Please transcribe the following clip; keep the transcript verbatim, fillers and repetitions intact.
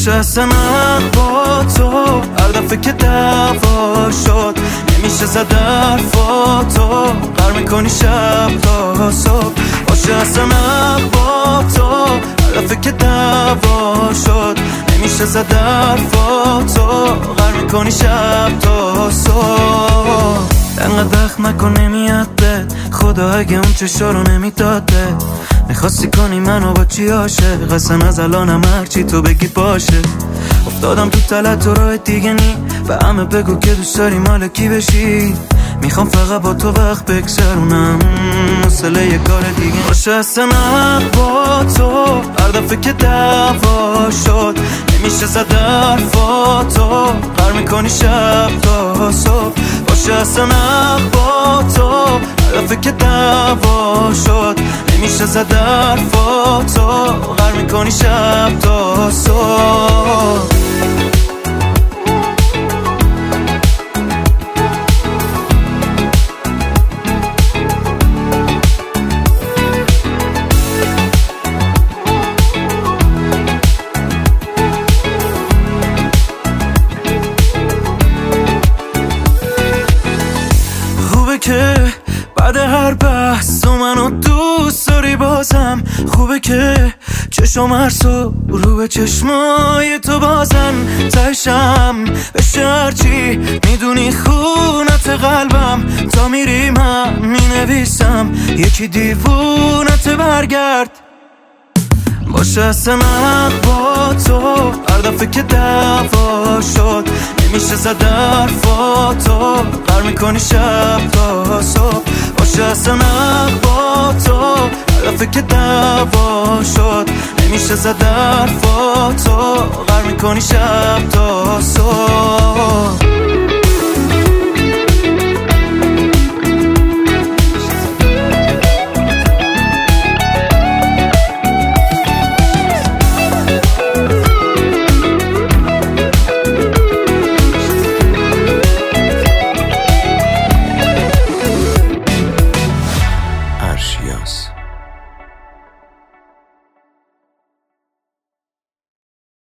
باشه اصلا با تو هر دفعه که دعوا شد نمیشه زد حرفاتو غر میکنی شب تا صبح باشه اصلا با تو هر دفعه که دعوا شد نمیشه زد حرفاتو غر میکنی شب تا صبح انقدر وقت نکن نمیاد به خدا اگه اون چشا رو نمیداد به میخواستی کنی منو با چی عاشق اصلا از الانم هرچی تو بگی باشه افتادم تو تلت و راه دیگه نی به همه بگو که دوست داری مال کی بشی میخوام فقط با تو وقت بگذرونم مسئله یه کار دیگه باشه اصلا با تو هر دفعه که دعوا شد نمیشه زد حرفاتو غر میکنی شب تا صبح باشه اصلا با تو هر دفعه که دعوا شد نمیشه زد حرفاتو غر میکنی شب تا صبح که بعد هر بحث تو منو دوست داری بازم خوبه که چشم هرسو رو به چشمای تو بازن تشم بشه هرچی میدونی خونت قلبم تا میری من مینویسم یکی دیوونت برگرد باشه اصلا با تو هر دفعه که دعوا شد نمیشه زد حرفاتو غر میکنی شب تا صبح باشه اصلا با تو هر دفعه که دعوا شد نمیشه زد حرفاتو غر میکنی شب تا صبح